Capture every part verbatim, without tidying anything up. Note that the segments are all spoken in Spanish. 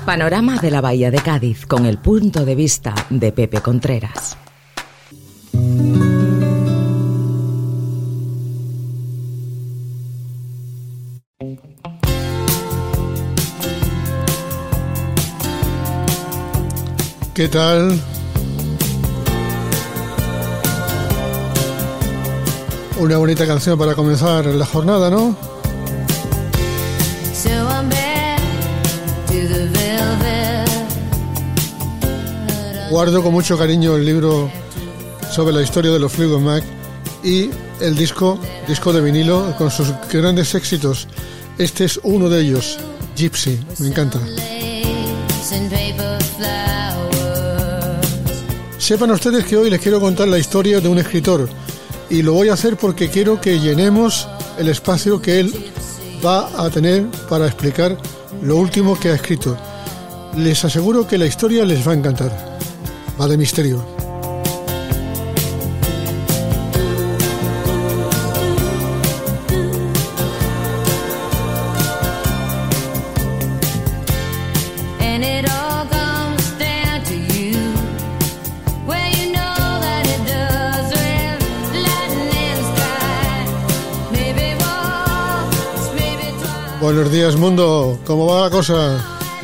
Panorama de la Bahía de Cádiz con el punto de vista de Pepe Contreras. ¿Qué tal? Una bonita canción para comenzar la jornada, ¿no? Guardo con mucho cariño el libro sobre la historia de los Fleetwood Mac y el disco, disco de vinilo con sus grandes éxitos. Este es uno de ellos, Gypsy, me encanta. Sepan ustedes que hoy les quiero contar la historia de un escritor y lo voy a hacer porque quiero que llenemos el espacio que él va a tener para explicar lo último que ha escrito. Les aseguro que la historia les va a encantar. Va de misterio. Buenos días, mundo. ¿Cómo va la cosa?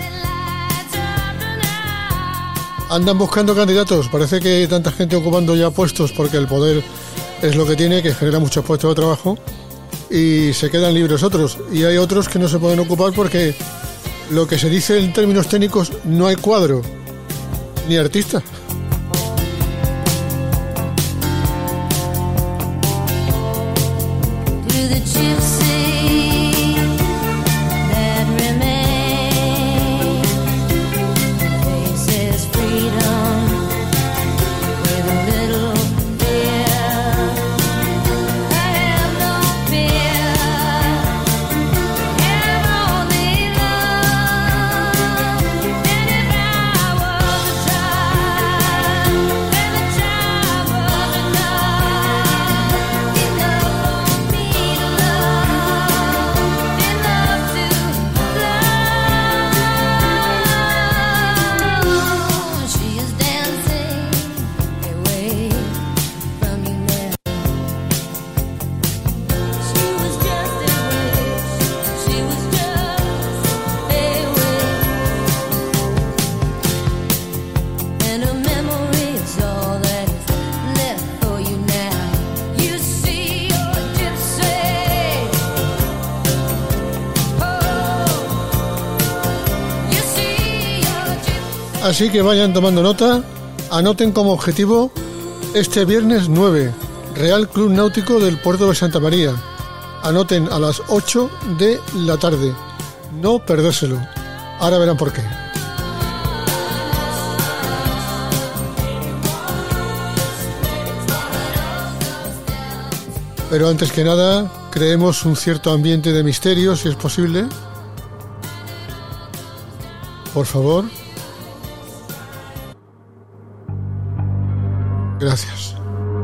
Andan buscando candidatos. Parece que hay tanta gente ocupando ya puestos porque el poder es lo que tiene, que genera muchos puestos de trabajo y se quedan libres otros. Y hay otros que no se pueden ocupar porque lo que se dice en términos técnicos, no hay cuadro ni artista. Así que vayan tomando nota, anoten como objetivo este viernes nueve, Real Club Náutico del Puerto de Santa María. Anoten a las ocho de la tarde, no perdérselo. Ahora verán por qué. Pero antes que nada, creemos un cierto ambiente de misterio, si es posible. Por favor. Gracias.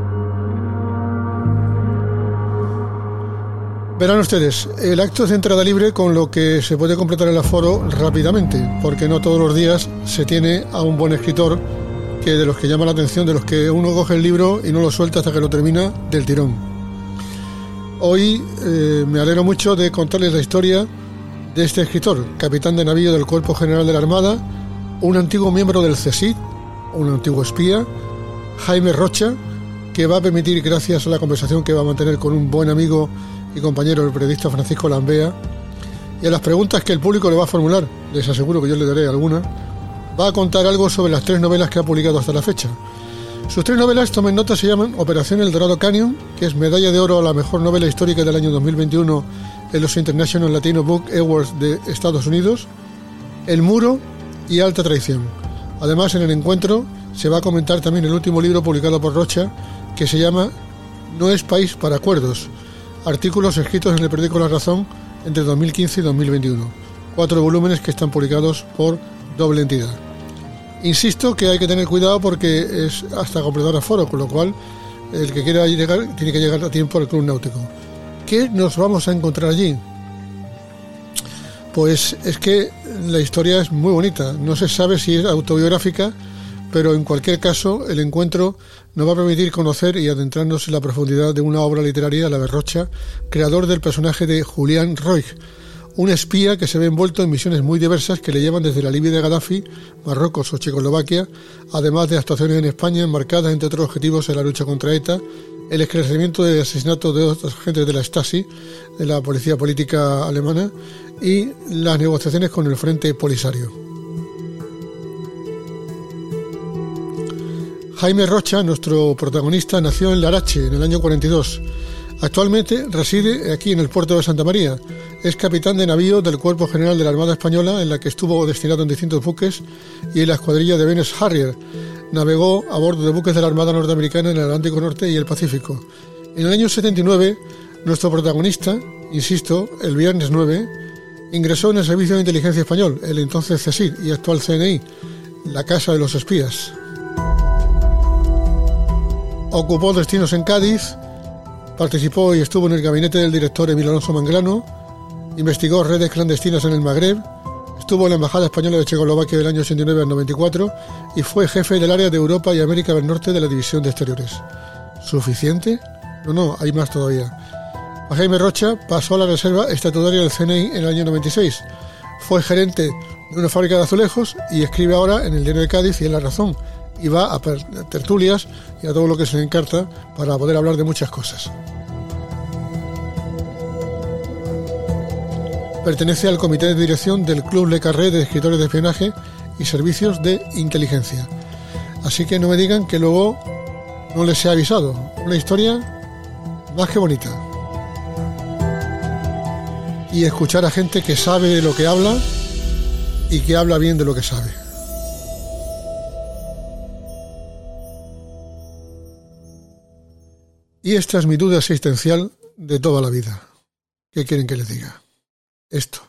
Verán ustedes, el acto es de entrada libre, con lo que se puede completar el aforo rápidamente, porque no todos los días se tiene a un buen escritor que de los que llama la atención, de los que uno coge el libro y no lo suelta hasta que lo termina del tirón. Hoy eh, me alegro mucho de contarles la historia de este escritor, capitán de navío del Cuerpo General de la Armada, un antiguo miembro del C S I D, un antiguo espía, Jaime Rocha, que va a permitir, gracias a la conversación que va a mantener con un buen amigo y compañero, el periodista Francisco Lambea, y a las preguntas que el público le va a formular, les aseguro que yo le daré alguna, va a contar algo sobre las tres novelas que ha publicado hasta la fecha. Sus tres novelas, tomen nota, se llaman Operación El Dorado Canyon, que es medalla de oro a la mejor novela histórica del año dos mil veintiuno en los International Latino Book Awards de Estados Unidos, El Muro y Alta Traición. Además, en el encuentro se va a comentar también el último libro publicado por Rocha, que se llama No es país para acuerdos, artículos escritos en el periódico La Razón entre dos mil quince y dos mil veintiuno, cuatro volúmenes que están publicados por doble entidad. Insisto que hay que tener cuidado porque es hasta completar aforo, con lo cual el que quiera llegar tiene que llegar a tiempo al Club Náutico. ¿Qué nos vamos a encontrar allí? Pues es que la historia es muy bonita. No se sabe si es autobiográfica, pero en cualquier caso el encuentro nos va a permitir conocer y adentrarnos en la profundidad de una obra literaria, La Berrocha, creador del personaje de Julián Roig, un espía que se ve envuelto en misiones muy diversas que le llevan desde la Libia de Gaddafi, Marruecos o Checoslovaquia, además de actuaciones en España enmarcadas entre otros objetivos en la lucha contra ETA, el esclarecimiento del asesinato de otros agentes de la Stasi, de la policía política alemana, y las negociaciones con el Frente Polisario. Jaime Rocha, nuestro protagonista, nació en Larache en el año cuarenta y dos. Actualmente reside aquí en el puerto de Santa María. Es capitán de navío del Cuerpo General de la Armada Española, en la que estuvo destinado en distintos buques, y en la escuadrilla de Venus Harrier. Navegó a bordo de buques de la Armada norteamericana en el Atlántico Norte y el Pacífico. En el año setenta y nueve, nuestro protagonista, insisto, el viernes nueve, ingresó en el Servicio de Inteligencia Español, el entonces CSIR y actual C N I, la Casa de los Espías. Ocupó destinos en Cádiz, participó y estuvo en el gabinete del director Emilio Alonso Manglano, investigó redes clandestinas en el Magreb, estuvo en la Embajada Española de Checoslovaquia del año ochenta y nueve al noventa y cuatro y fue jefe del área de Europa y América del Norte de la División de Exteriores. ¿Suficiente? No, no, hay más todavía. A Jaime Rocha pasó a la reserva estatutaria del C N I en el año noventa y seis. Fue gerente de una fábrica de azulejos y escribe ahora en el Diario de Cádiz y en La Razón. Y va a tertulias y a todo lo que se le encarta para poder hablar de muchas cosas. Pertenece al comité de dirección del Club Le Carré de Escritores de Espionaje y Servicios de Inteligencia. Así que no me digan que luego no les he avisado. Una historia más que bonita. Y escuchar a gente que sabe de lo que habla y que habla bien de lo que sabe. Y esta es mi duda existencial de toda la vida. ¿Qué quieren que les diga? Esto.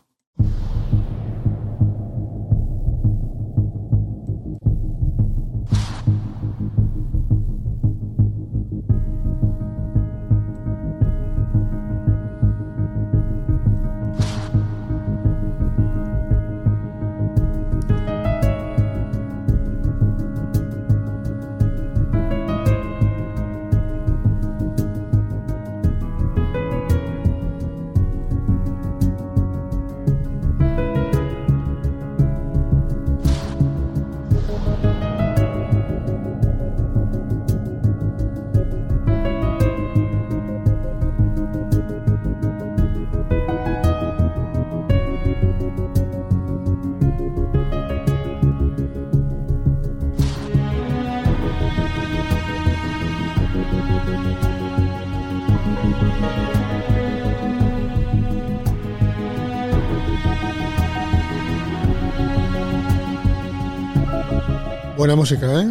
Buena música, ¿eh?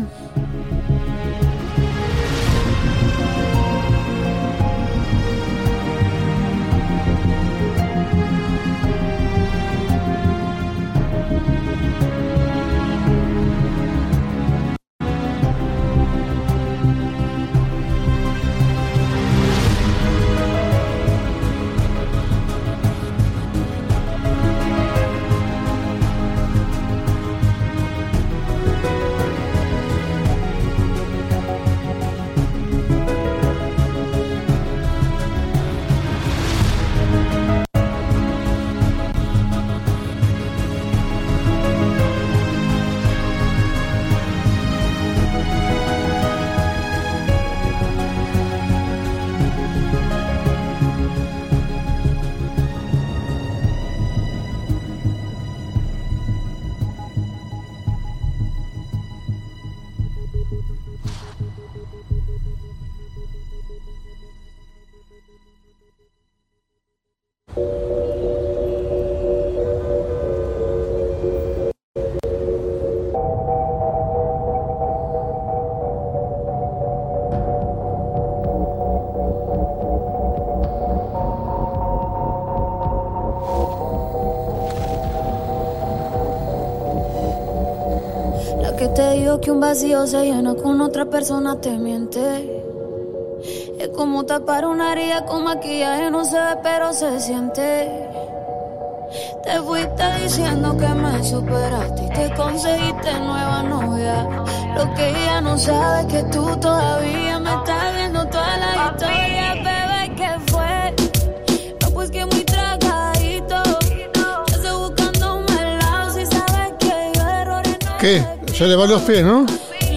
Que te digo que un vacío se llena con otra persona te miente. Es como tapar una herida con maquillaje, no se ve pero se siente. Te fuiste diciendo que me superaste y te conseguiste nueva novia. Lo que ella no sabe es que tú todavía me estás viendo toda la historia. Bebé, ¿qué fue? No, pues que muy tragadito. Yo estoy buscándome el lado si sabes que yo errores no. ¿Qué? Se le van los pies, ¿no?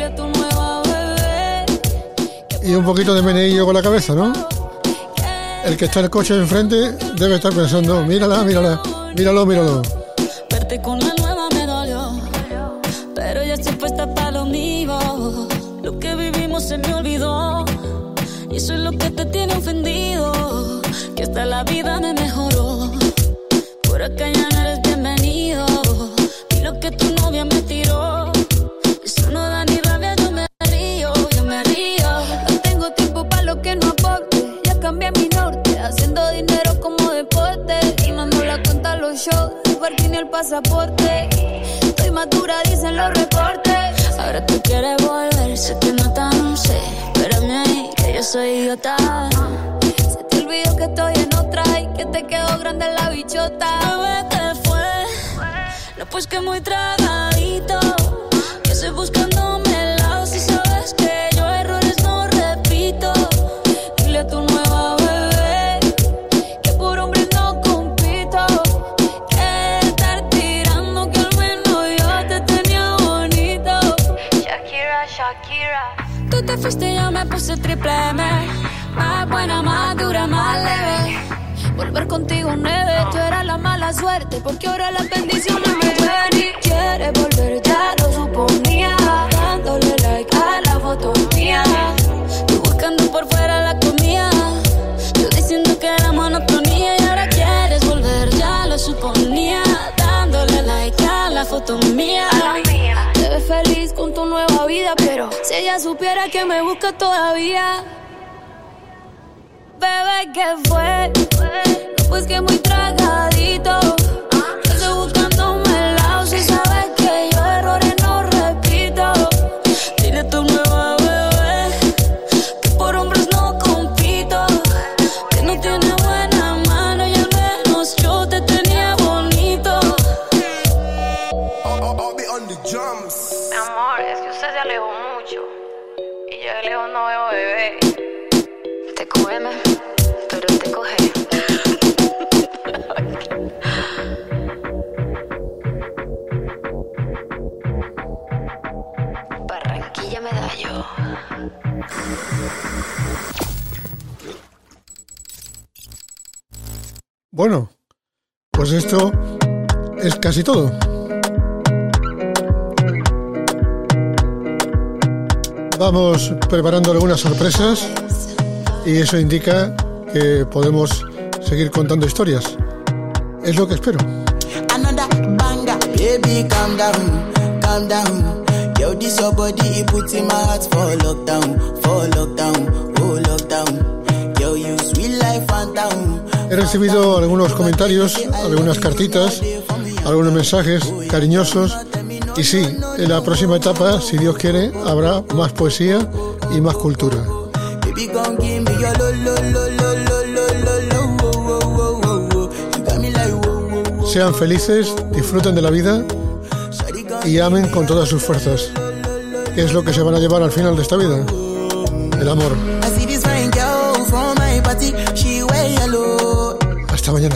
Y un poquito de meneillo con la cabeza, ¿no? El que está en el coche de enfrente debe estar pensando, mírala, mírala, míralo, míralo. Verte con la nueva me dolió, pero ya estoy puesta para lo mío. Lo que vivimos se me olvidó, y eso es lo que te tiene ofendido, que hasta la vida me mejoró. Por acá ya no eres bienvenido, y lo que tu novia me tiró, eso no da ni rabia, yo me río, yo me río. No tengo tiempo para lo que no aporte, ya cambié mi norte, haciendo dinero como deporte, y no ando la cuenta a los shows, el parking y el pasaporte. Estoy madura, dicen los reportes. Ahora tú quieres volver, sé que no tan sé, espérame ahí, que yo soy idiota. Se te olvidó que estoy en otra y que te quedó grande la bichota. Bebé, ¿qué fue? No, pues que muy tragadito, que estoy buscándome el lado, si sabes que yo errores no repito. Dile a tu nueva bebé que por hombre no compito, que estar tirando, que al menos yo te tenía bonito. Shakira, Shakira. Tú te fuiste y yo me puse triple M, más buena, más dura, más leve. Volver contigo nueve, tú eras la mala suerte, porque ahora las bendiciones me llueven. Y quieres volver, ya lo suponía, dándole like a la foto mía. Tú buscando por fuera la comida, yo diciendo que era monotonía. Y ahora quieres volver, ya lo suponía, dándole like a la foto mía. Te ves feliz con tu nueva vida, pero si ella supiera que me busca todavía. Bebé, ¿qué fue? No, pues que muy tragadito. Yo estoy buscándome el lado, si sabes que yo errores no repito. Dile a tu nueva bebé que por hombres no compito, que no tiene buena mano y al menos yo te tenía bonito. Mi amor, es que usted se alejó mucho y yo de lejos no veo bebé. Te cógeme, pero te coge. Barranquilla Medallo. Bueno, pues esto es casi todo. Vamos preparando algunas sorpresas y eso indica que podemos seguir contando historias. Es lo que espero. Another banger, baby, calm down, calm down. Yo, this your body, it puts in my heart for lockdown, for lockdown, oh lockdown. Yo, you sweet life, phantom. He recibido algunos comentarios, algunas cartitas, algunos mensajes cariñosos. Y sí, en la próxima etapa, si Dios quiere, habrá más poesía y más cultura. Sean felices, disfruten de la vida y amen con todas sus fuerzas. ¿Qué es lo que se van a llevar al final de esta vida? El amor. Hasta mañana.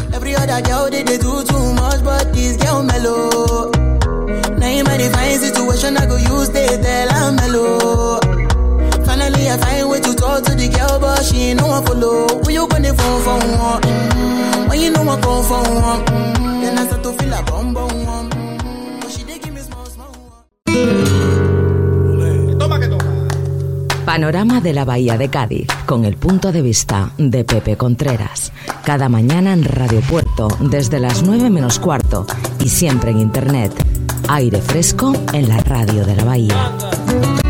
Finally, I find way to talk to the girl, but she ain't no one follow. Who you gonna phone for? Mm-hmm. When you know I come for one, mm-hmm. Then I start to feel a bum bum. Mm-hmm. But she did give me small small. Toma que toma. Panorama de la Bahía de Cádiz, con el punto de vista de Pepe Contreras. Cada mañana en Radio Puerto, desde las nueve menos cuarto, y siempre en internet. Aire fresco en la radio de la Bahía.